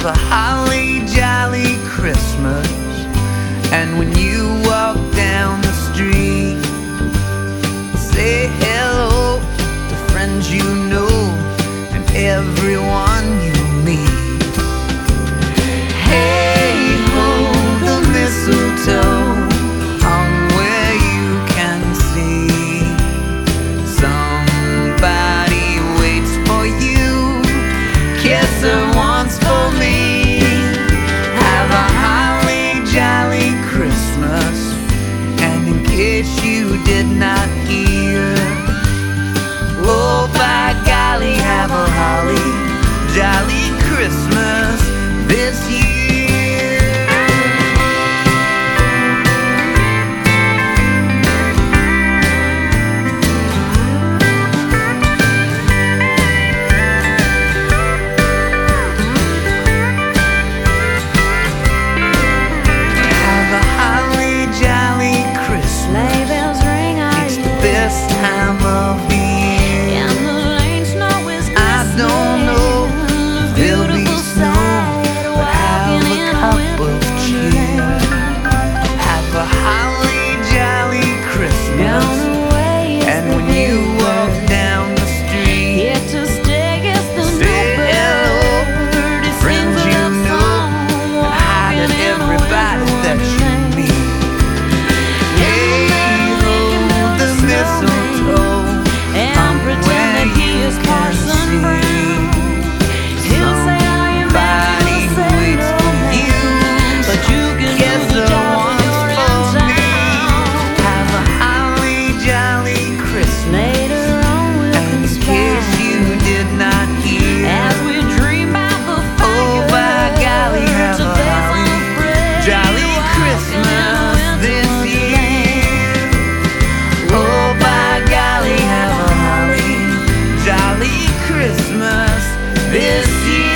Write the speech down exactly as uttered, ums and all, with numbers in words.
Have a holly jolly Christmas. And when you walk down the street, say hello to friends you know and everyone you meet. Hey ho, the mistletoe hung where you can see. Somebody waits for you, kiss her once for me. Have a holly jolly Christmas. And in case you did not hear, oh by golly, have a holly jolly Christmas this year. This time of the year, and the lane snow is I don't know if there'll be snow, but have a cup of cheer. Have a holly jolly Christmas. And when you walk down the street, here to stay is the say hello, bird. It friends sings a you love know, song, and hi to walking in a everybody winter that you wonderland. meet. Hey ho, the mistletoe, And pretend that he is Parson Brown. He'll say I am somebody making a who waits for sentimental you, man, but you can do kiss the her job when once you're in for me. town. Have a holly jolly Christmas. Later on we'll And in case you did not hear, as we dream about the oh by golly, have a holly jolly Christmas this year. Oh by golly, have a holly jolly Christmas this year.